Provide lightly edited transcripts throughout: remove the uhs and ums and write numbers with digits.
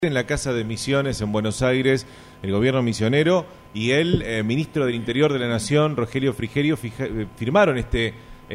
En la Casa de Misiones en Buenos Aires, el gobierno misionero y el ministro del Interior de la Nación, Rogelio Frigerio, firmaron este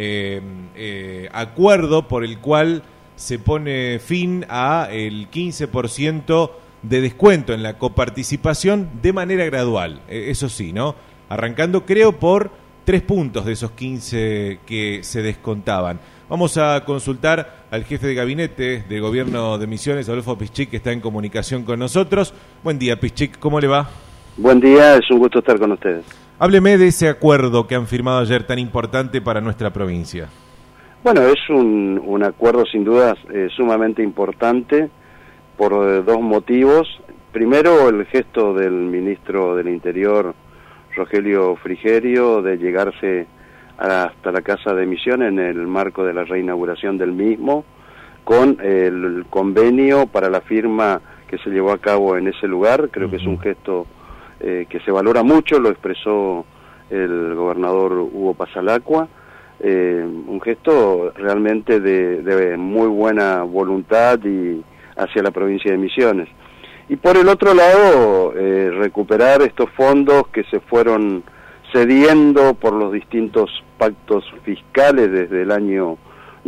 acuerdo por el cual se pone fin a el 15% de descuento en la coparticipación de manera gradual, eso sí, ¿no? Arrancando creo por 3 puntos de esos 15 que se descontaban. Vamos a consultar al jefe de gabinete del gobierno de Misiones, Adolfo Piszczek, que está en comunicación con nosotros. Buen día, Piszczek, ¿cómo le va? Buen día, es un gusto estar con ustedes. Hábleme de ese acuerdo que han firmado ayer tan importante para nuestra provincia. Bueno, es un acuerdo sin dudas sumamente importante por 2 motivos. Primero, el gesto del ministro del Interior, Rogelio Frigerio, de llegarse hasta la Casa de Misiones en el marco de la reinauguración del mismo, con el convenio para la firma que se llevó a cabo en ese lugar. Creo que es un gesto que se valora mucho, lo expresó el gobernador Hugo Pasalacqua, un gesto realmente de muy buena voluntad y hacia la provincia de Misiones. Y por el otro lado, recuperar estos fondos que se fueron cediendo por los distintos pactos fiscales desde el año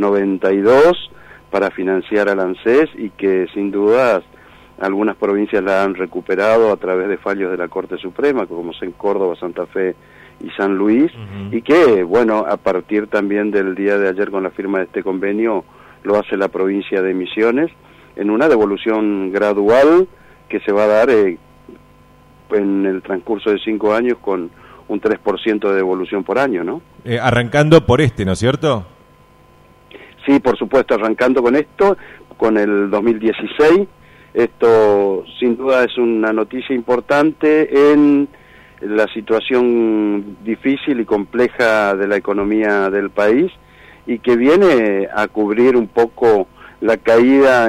92 para financiar al ANSES, y que sin dudas algunas provincias la han recuperado a través de fallos de la Corte Suprema, como en Córdoba, Santa Fe y San Luis, y que, bueno, a partir también del día de ayer con la firma de este convenio, lo hace la provincia de Misiones, en una devolución gradual que se va a dar en el transcurso de 5 años con un 3% de devolución por año, ¿no? Arrancando por ¿no es cierto? Sí, por supuesto, arrancando con esto, con el 2016. Esto sin duda es una noticia importante en la situación difícil y compleja de la economía del país, y que viene a cubrir un poco la caída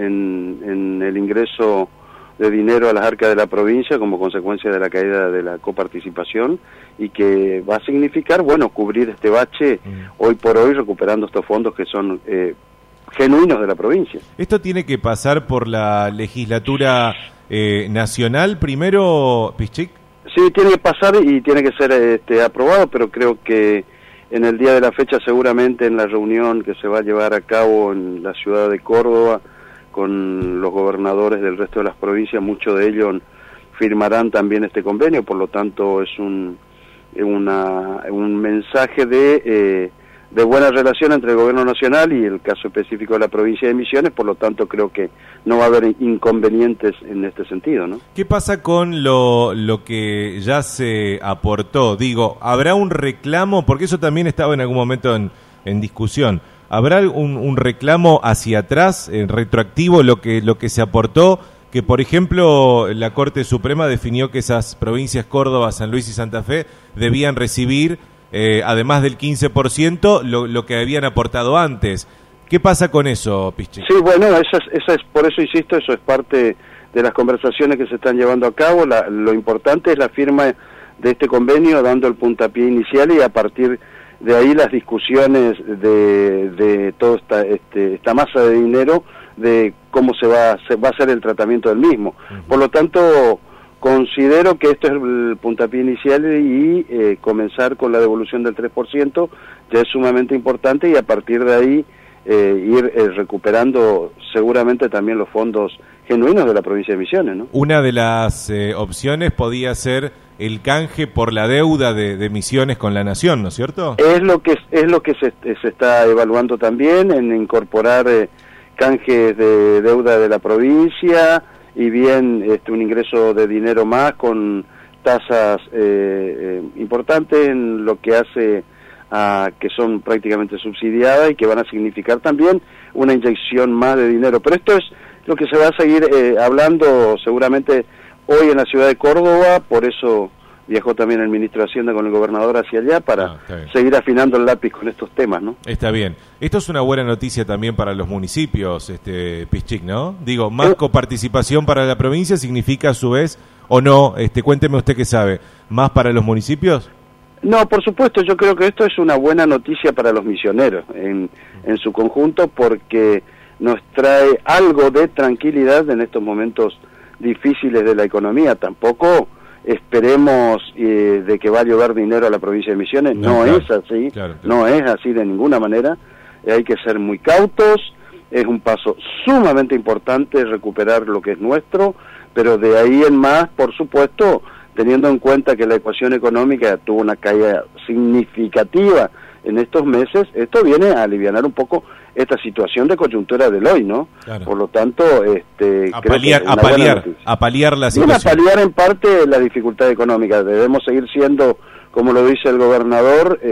en el ingreso de dinero a las arcas de la provincia como consecuencia de la caída de la coparticipación, y que va a significar, bueno, cubrir este bache hoy por hoy, recuperando estos fondos que son genuinos de la provincia. ¿Esto tiene que pasar por la legislatura nacional primero, Piszczek? Sí, tiene que pasar y tiene que ser aprobado, pero creo que en el día de la fecha, seguramente en la reunión que se va a llevar a cabo en la ciudad de Córdoba, con los gobernadores del resto de las provincias, muchos de ellos firmarán también este convenio. Por lo tanto es un mensaje de buena relación entre el gobierno nacional y el caso específico de la provincia de Misiones. Por lo tanto creo que no va a haber inconvenientes en este sentido, ¿no? ¿Qué pasa con lo que ya se aportó? Digo, ¿habrá un reclamo? Porque eso también estaba en algún momento en discusión. ¿Habrá un reclamo hacia atrás, retroactivo, lo que se aportó? Que, por ejemplo, la Corte Suprema definió que esas provincias, Córdoba, San Luis y Santa Fe, debían recibir, además del 15%, lo que habían aportado antes. ¿Qué pasa con eso, Piszczek? Sí, bueno, esa es, por eso insisto, eso es parte de las conversaciones que se están llevando a cabo. Lo importante es la firma de este convenio, dando el puntapié inicial, y a partir de ahí las discusiones de toda esta masa de dinero, de cómo se va a hacer el tratamiento del mismo. Por lo tanto, considero que esto es el puntapié inicial, y comenzar con la devolución del 3% ya es sumamente importante, y a partir de ahí ir recuperando seguramente también los fondos genuinos de la provincia de Misiones, ¿no? Una de las opciones podía ser el canje por la deuda de Misiones con la Nación, ¿no es cierto? Es lo que se está evaluando también, en incorporar canjes de deuda de la provincia, y bien un ingreso de dinero más con tasas importantes en lo que hace a que son prácticamente subsidiadas, y que van a significar también una inyección más de dinero. Pero esto es lo que se va a seguir hablando seguramente hoy en la ciudad de Córdoba. Por eso viajó también el ministro de Hacienda con el gobernador hacia allá, para seguir afinando el lápiz con estos temas, ¿no? Está bien. Esto es una buena noticia también para los municipios, Piszczek, ¿no? Digo, más coparticipación para la provincia significa a su vez, o no, cuénteme usted qué sabe, ¿más para los municipios? No, por supuesto, yo creo que esto es una buena noticia para los misioneros en su conjunto, porque nos trae algo de tranquilidad en estos momentos difíciles de la economía. Tampoco esperemos de que va a llover dinero a la provincia de Misiones, no claro, es así, claro. No es así de ninguna manera, hay que ser muy cautos, es un paso sumamente importante recuperar lo que es nuestro, pero de ahí en más, por supuesto, teniendo en cuenta que la ecuación económica tuvo una caída significativa en estos meses, esto viene a alivianar un poco esta situación de coyuntura del hoy, ¿no? Claro. Por lo tanto, a paliar la situación. A paliar en parte la dificultad económica. Debemos seguir siendo, como lo dice el gobernador,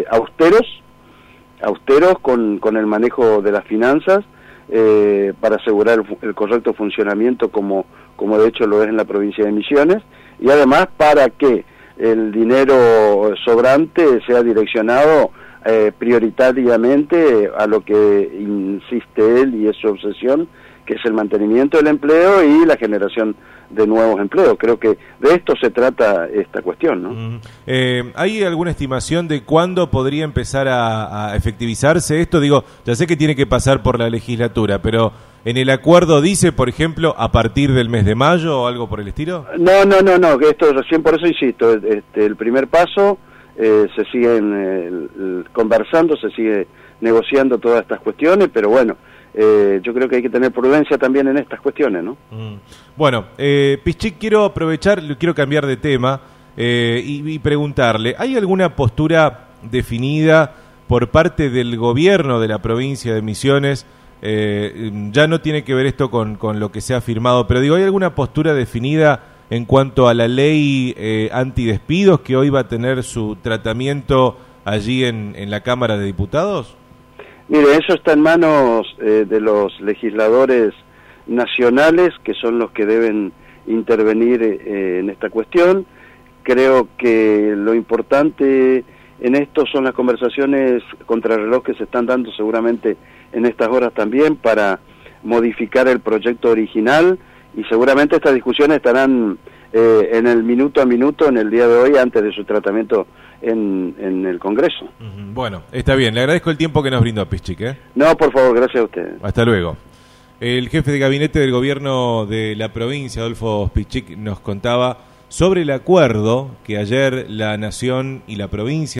austeros con el manejo de las finanzas, para asegurar el correcto funcionamiento como de hecho lo es en la provincia de Misiones, y además para que el dinero sobrante sea direccionado prioritariamente a lo que insiste él y es su obsesión, que es el mantenimiento del empleo y la generación de nuevos empleos. Creo que de esto se trata esta cuestión, ¿no? ¿Hay alguna estimación de cuándo podría empezar a efectivizarse esto? Digo, ya sé que tiene que pasar por la legislatura, pero ¿en el acuerdo dice, por ejemplo, a partir del mes de mayo o algo por el estilo? No, que esto recién, por eso insisto, el primer paso, se siguen conversando, se sigue negociando todas estas cuestiones, pero bueno, yo creo que hay que tener prudencia también en estas cuestiones, ¿no? Bueno, Pichic, quiero cambiar de tema y preguntarle, ¿hay alguna postura definida por parte del gobierno de la provincia de Misiones? Ya no tiene que ver esto con lo que se ha firmado, pero digo, ¿hay alguna postura definida en cuanto a la ley antidespidos que hoy va a tener su tratamiento allí en la Cámara de Diputados? Mire, eso está en manos de los legisladores nacionales, que son los que deben intervenir en esta cuestión. Creo que lo importante en esto son las conversaciones contrarreloj que se están dando seguramente en estas horas también para modificar el proyecto original, y seguramente estas discusiones estarán en el minuto a minuto en el día de hoy antes de su tratamiento en el Congreso. Bueno, está bien, le agradezco el tiempo que nos brindó, Pichic, ¿eh? No, por favor, gracias a usted. Hasta luego. El jefe de gabinete del gobierno de la provincia, Adolfo Pichic, nos contaba sobre el acuerdo que ayer la Nación y la provincia